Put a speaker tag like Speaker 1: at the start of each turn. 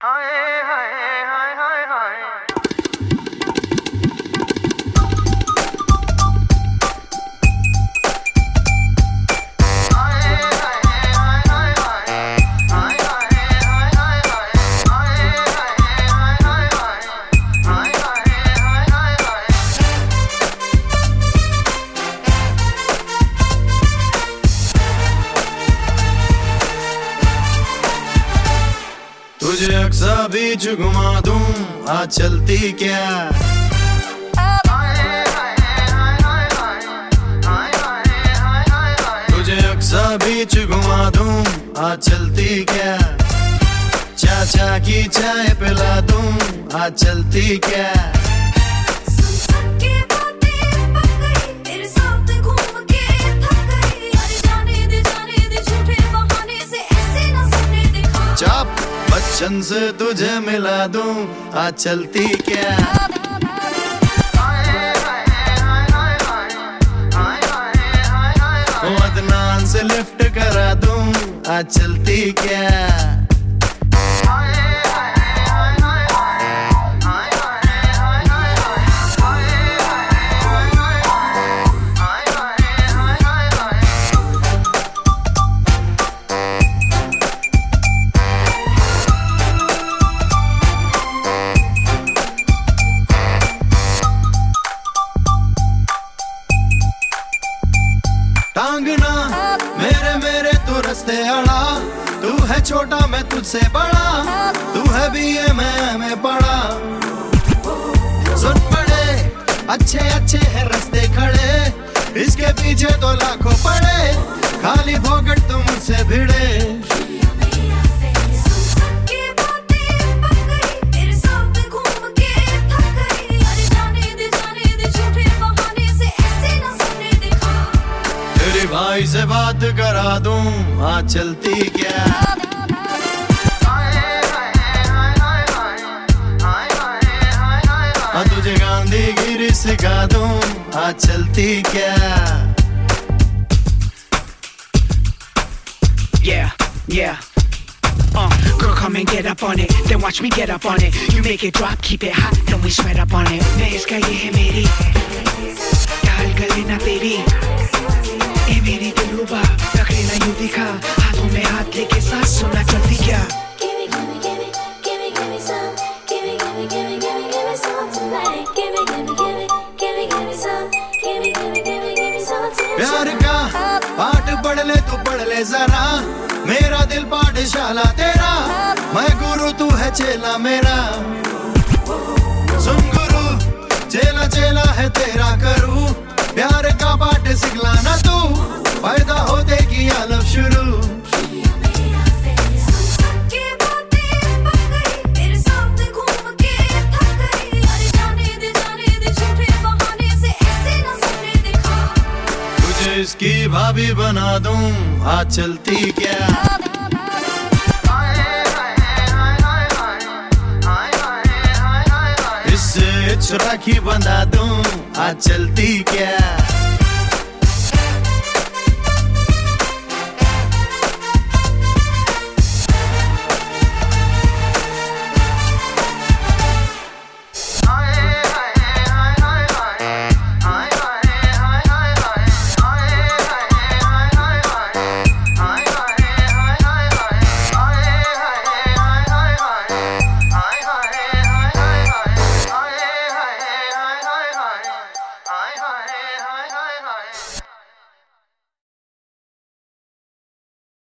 Speaker 1: तुझे अक्सा बीच घुमा दूं, आज चलती क्या? तुझे अक्सा बीच घुमा दूं, आज चलती क्या? चाचा की चाय पिला दूं, आज चलती क्या? चाप बच्चन से तुझे मिला दूं, आज चलती क्या? अदनान से लिफ्ट करा दूं, आज चलती क्या? टांगना मेरे मेरे तू रस्ते अड़ा, तू है छोटा मैं तुझसे बड़ा, तू है बीए मैं पढ़ा। सुन पड़े अच्छे अच्छे है रस्ते खड़े, इसके पीछे तो लाखों पड़े, खाली फोकट तुम मुझसे भिड़े। भाई से बात करा दूं, आज चलती क्या? तुझे गांधीगिरी सिखा दूं, आज चलती क्या?
Speaker 2: Yeah. Girl, come and get up on it, then watch me get up on it. You make it drop, keep it hot, then we sweat up on it. Next guy, ये है मेरी, डाल गले ना तेरी, ए मेरी दिलरुबा, पकड़े ना यूं दिखा, हाथों में हाथ लेके साथ सुना चलती क्या?
Speaker 1: प्यार का पाठ पढ़ ले तू पढ़ ले जरा, मेरा दिल पाठशाला तेरा, मैं गुरु तू है चेला मेरा। सुन गुरु चेला चेला है तेरा करूं, प्यार का पाठ सिखलाना तू, पैदा होते की आलम शुरू। तुझे इसकी भाभी बना दूं, आज चलती क्या? इससे राखी बंधा दूं, आज चलती क्या?